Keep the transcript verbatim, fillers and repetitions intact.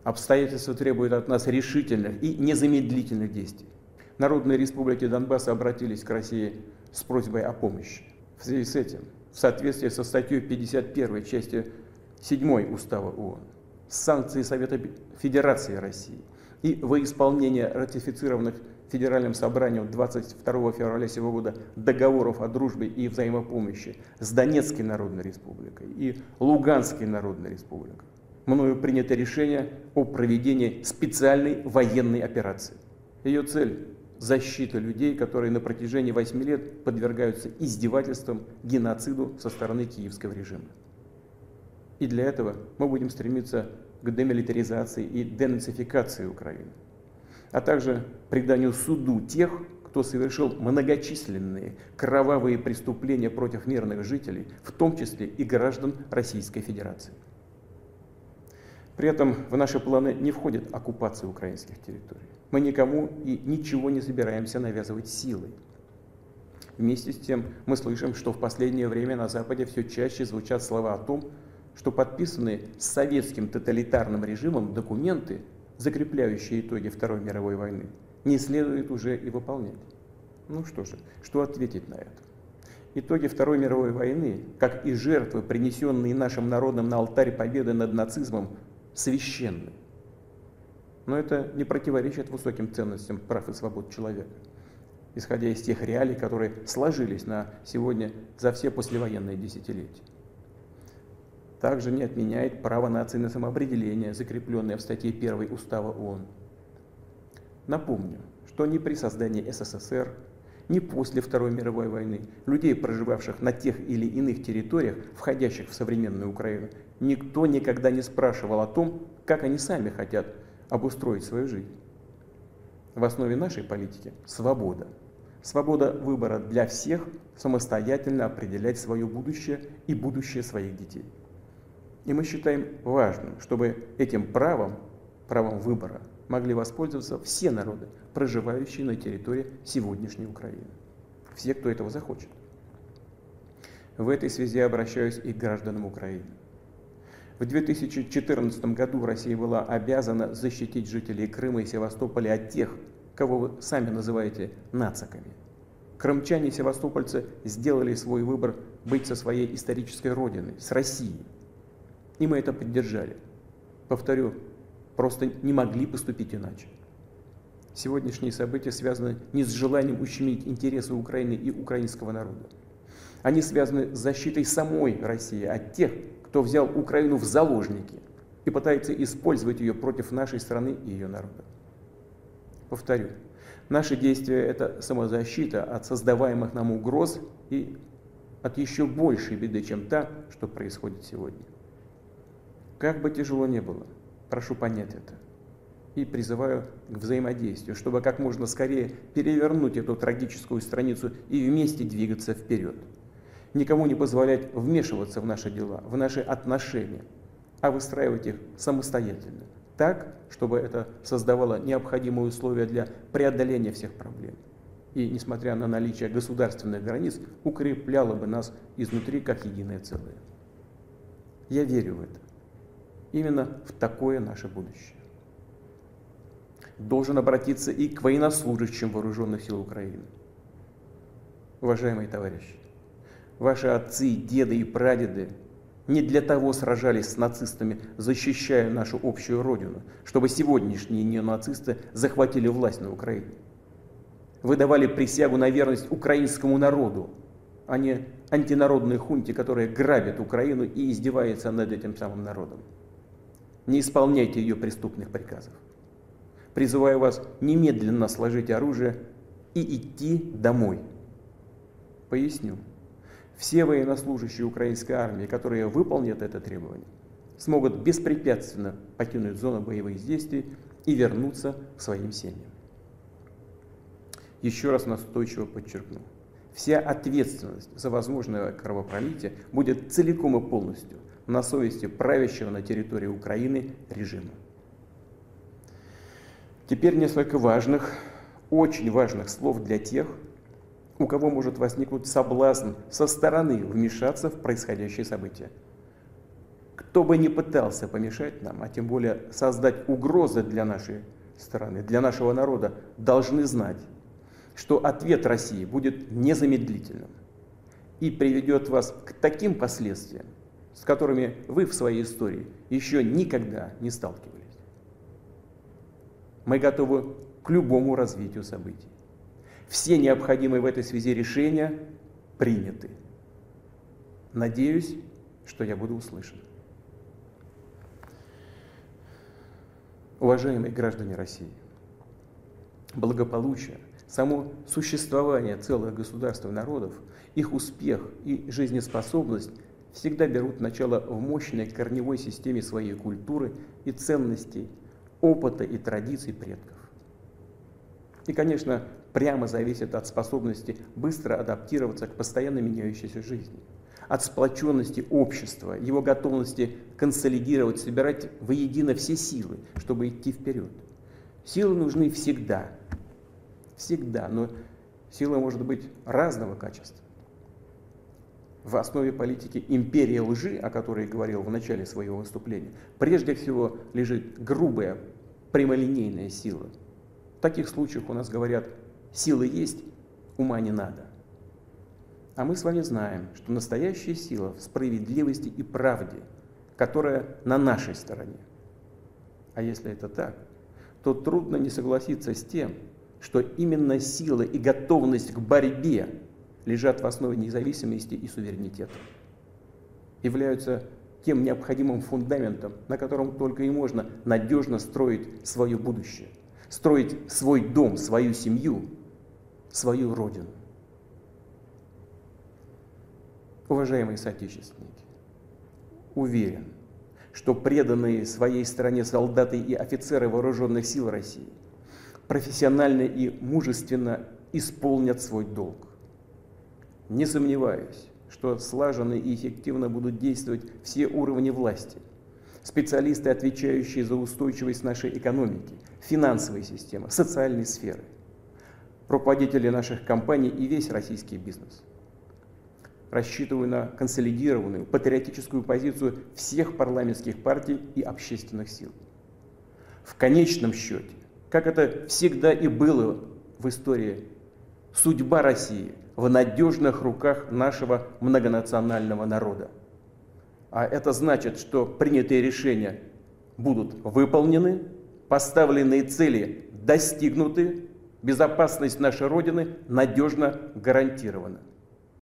Обстоятельства требуют от нас решительных и незамедлительных действий. Народные республики Донбасса обратились к России с просьбой о помощи. В связи с этим, в соответствии со статьей пятьдесят первой части седьмой Устава ООН, санкции Совета Федерации России и во исполнение ратифицированных Федеральным собранием двадцать второго февраля сего года договоров о дружбе и взаимопомощи с Донецкой Народной Республикой и Луганской Народной Республикой, мною принято решение о проведении специальной военной операции. Ее цель – защита людей, которые на протяжении восьми лет подвергаются издевательствам, геноциду со стороны киевского режима. И для этого мы будем стремиться к демилитаризации и денацификации Украины, а также преданию суду тех, кто совершил многочисленные кровавые преступления против мирных жителей, в том числе и граждан Российской Федерации. При этом в наши планы не входит оккупация украинских территорий. Мы никому и ничего не собираемся навязывать силой. Вместе с тем мы слышим, что в последнее время на Западе все чаще звучат слова о том, что подписанные с советским тоталитарным режимом документы, закрепляющие итоги Второй мировой войны, не следует уже и выполнять. Ну что же, что ответить на это? Итоги Второй мировой войны, как и жертвы, принесенные нашим народом на алтарь победы над нацизмом, священны. Но это не противоречит высоким ценностям прав и свобод человека, исходя из тех реалий, которые сложились на сегодня за все послевоенные десятилетия. Также не отменяет право нации на самоопределение, закрепленное в статье первой Устава ООН. Напомню, что ни при создании СССР, ни после Второй мировой войны людей, проживавших на тех или иных территориях, входящих в современную Украину, никто никогда не спрашивал о том, как они сами хотят обустроить свою жизнь. В основе нашей политики – свобода. Свобода выбора для всех самостоятельно определять свое будущее и будущее своих детей. И мы считаем важным, чтобы этим правом, правом выбора, могли воспользоваться все народы, проживающие на территории сегодняшней Украины. Все, кто этого захочет. В этой связи обращаюсь и к гражданам Украины. В две тысячи четырнадцатом году Россия была обязана защитить жителей Крыма и Севастополя от тех, кого вы сами называете нациками. Крымчане и севастопольцы сделали свой выбор быть со своей исторической родиной, с Россией. И мы это поддержали. Повторю, просто не могли поступить иначе. Сегодняшние события связаны не с желанием ущемить интересы Украины и украинского народа. Они связаны с защитой самой России от тех, кто взял Украину в заложники и пытается использовать ее против нашей страны и ее народа. Повторю, наши действия – это самозащита от создаваемых нам угроз и от еще большей беды, чем та, что происходит сегодня. Как бы тяжело ни было, прошу понять это и призываю к взаимодействию, чтобы как можно скорее перевернуть эту трагическую страницу и вместе двигаться вперед. Никому не позволять вмешиваться в наши дела, в наши отношения, а выстраивать их самостоятельно, так, чтобы это создавало необходимые условия для преодоления всех проблем. И, несмотря на наличие государственных границ, укрепляло бы нас изнутри как единое целое. Я верю в это. Именно в такое наше будущее. Должен обратиться и к военнослужащим вооруженных сил Украины. Уважаемые товарищи, ваши отцы, деды и прадеды не для того сражались с нацистами, защищая нашу общую родину, чтобы сегодняшние неонацисты захватили власть на Украине. Вы давали присягу на верность украинскому народу, а не антинародной хунте, которая грабит Украину и издевается над этим самым народом. Не исполняйте ее преступных приказов. Призываю вас немедленно сложить оружие и идти домой. Поясню. Все военнослужащие украинской армии, которые выполнят это требование, смогут беспрепятственно покинуть зону боевых действий и вернуться к своим семьям. Еще раз настойчиво подчеркну. Вся ответственность за возможное кровопролитие будет целиком и полностью на совести правящего на территории Украины режима. Теперь несколько важных, очень важных слов для тех, у кого может возникнуть соблазн со стороны вмешаться в происходящие события. Кто бы ни пытался помешать нам, а тем более создать угрозы для нашей страны, для нашего народа, должны знать, что ответ России будет незамедлительным и приведет вас к таким последствиям, с которыми вы в своей истории еще никогда не сталкивались. Мы готовы к любому развитию событий. Все необходимые в этой связи решения приняты. Надеюсь, что я буду услышан. Уважаемые граждане России, благополучие, само существование целых государств и народов, их успех и жизнеспособность всегда берут начало в мощной корневой системе своей культуры и ценностей, опыта и традиций предков. И, конечно, прямо зависит от способности быстро адаптироваться к постоянно меняющейся жизни, от сплоченности общества, его готовности консолидировать, собирать воедино все силы, чтобы идти вперед. Силы нужны всегда, всегда, но сила может быть разного качества. В основе политики империи лжи, о которой я говорил в начале своего выступления, прежде всего лежит грубая, прямолинейная сила. В таких случаях у нас говорят: силы есть, ума не надо. А мы с вами знаем, что настоящая сила в справедливости и правде, которая на нашей стороне. А если это так, то трудно не согласиться с тем, что именно сила и готовность к борьбе лежат в основе независимости и суверенитета, являются тем необходимым фундаментом, на котором только и можно надежно строить свое будущее, строить свой дом, свою семью, свою родину. Уважаемые соотечественники, уверен, что преданные своей стране солдаты и офицеры вооруженных сил России профессионально и мужественно исполнят свой долг. Не сомневаюсь, что слаженно и эффективно будут действовать все уровни власти, специалисты, отвечающие за устойчивость нашей экономики, финансовой системы, социальной сферы, руководители наших компаний и весь российский бизнес. Рассчитываю на консолидированную патриотическую позицию всех парламентских партий и общественных сил. В конечном счете, как это всегда и было в истории, судьба России в надежных руках нашего многонационального народа. А это значит, что принятые решения будут выполнены, поставленные цели достигнуты, безопасность нашей Родины надежно гарантирована.